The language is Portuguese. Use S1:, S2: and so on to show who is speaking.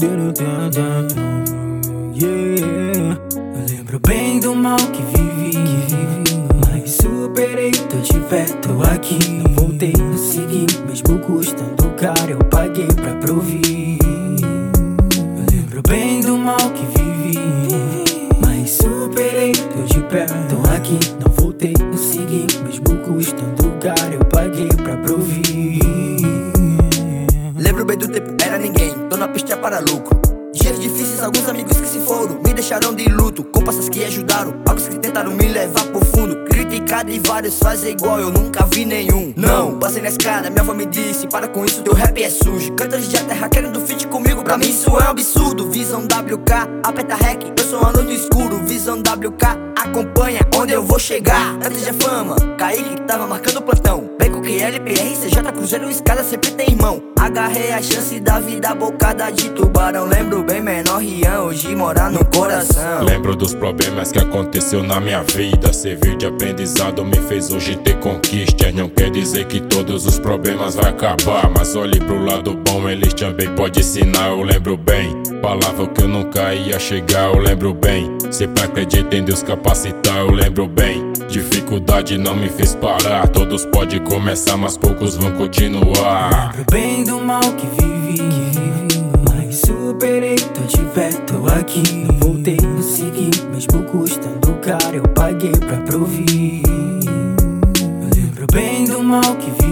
S1: Yeah. Eu lembro bem do mal que vivi, mas superei, tô de pé, tô aqui. Não voltei, não segui, mesmo custando caro, eu paguei pra provir. Eu lembro bem do mal que vivi, mas superei, tô de pé, tô aqui. Não voltei, não segui, mesmo custando caro, eu paguei pra provir.
S2: Lembro bem do tempo, era ninguém, tô na pista para lucro. Dias difíceis, alguns amigos que se foram me deixaram de luto, com passas que ajudaram, alguns que tentaram me levar pro fundo. Criticado e vários fazem igual, eu nunca vi nenhum. Não, passei na escada, minha avó me disse: para com isso, teu rap é sujo. Cantores de terra querendo feat comigo, pra mim isso é um absurdo. Visão WK, aperta rec, eu sou a noite escuro. Visão WK, acompanha onde eu vou chegar. Antes da fama, Kaique tava marcando plantão. Beco que LPR, CJ, Cruzeiro, escada, sempre tem irmão. Agarrei a chance da vida, bocada de tubarão. Lembro bem, menor Rian, hoje mora no coração.
S3: Lembro dos problemas que aconteceu na minha vida. Serviu de aprendizado, me fez hoje ter conquistas. Não quer dizer que todos os problemas vai acabar, mas olhe pro lado bom, eles também podem ensinar. Eu lembro bem, falava que eu nunca ia chegar. Eu lembro bem, sempre acreditei em Deus capacitar. Eu lembro bem, dificuldade não me fez parar. Todos podem começar, mas poucos vão continuar.
S1: Lembro bem do mal que vivi, mas superei, tô de pé, tô aqui. Não voltei, não segui, mesmo custando caro, eu paguei pra provir. Eu lembro bem do mal que vivi,